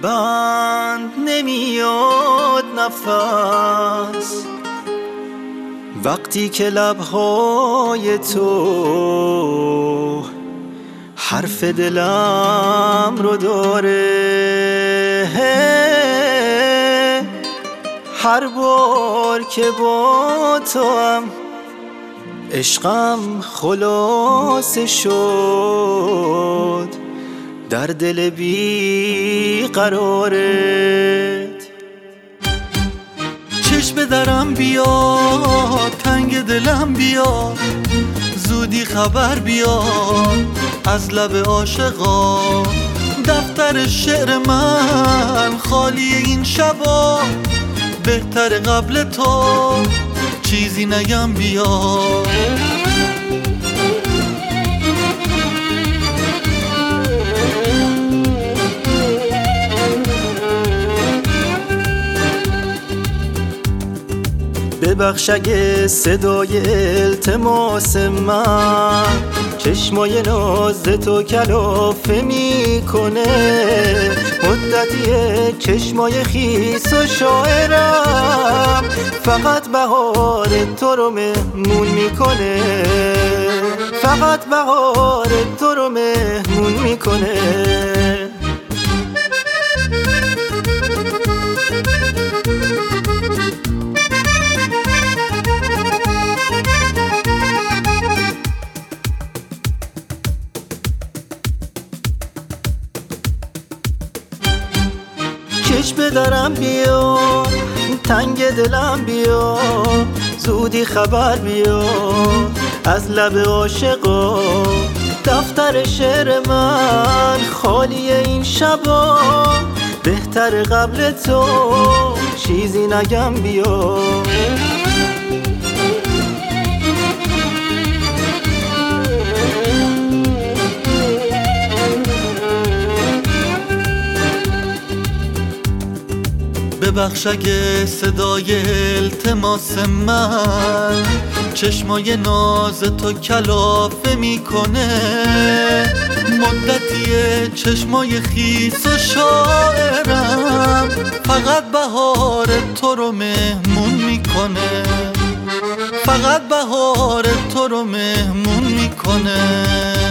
بند نمیاد نفس وقتی که لبهای تو حرف دلم رو داره. هر بار که با تو هم عشقم خلاصه شد در دل بی قرارت. چشم درم بیا، تنگ دلم بیا، زودی خبر بیا از لب عاشقا. دفتر شعر من خالی این شبا، بهتر قبل تو چیزی نگم بیا. ببخش اگه صدای التماس من چشمای ناز تو کلافه میکنه. مدتیه چشمای خیس و شاعرم فقط بهار تو رو مهمون میکنه. فقط بهار تو رو مهمون میکنه. چشم درم بیا، تنگ دلم بیا، زودی خبر بیا از لب عاشقا. دفتر شعر من خالی این شبا، بهتر قبل تو چیزی نگم بیا. ببخش اگه صدای التماس من چشمای ناز تو کلافه میکنه. مدتیه چشمای خیس و شاعرم فقط بهار تو رو مهمون میکنه. فقط بهار تو رو مهمون میکنه.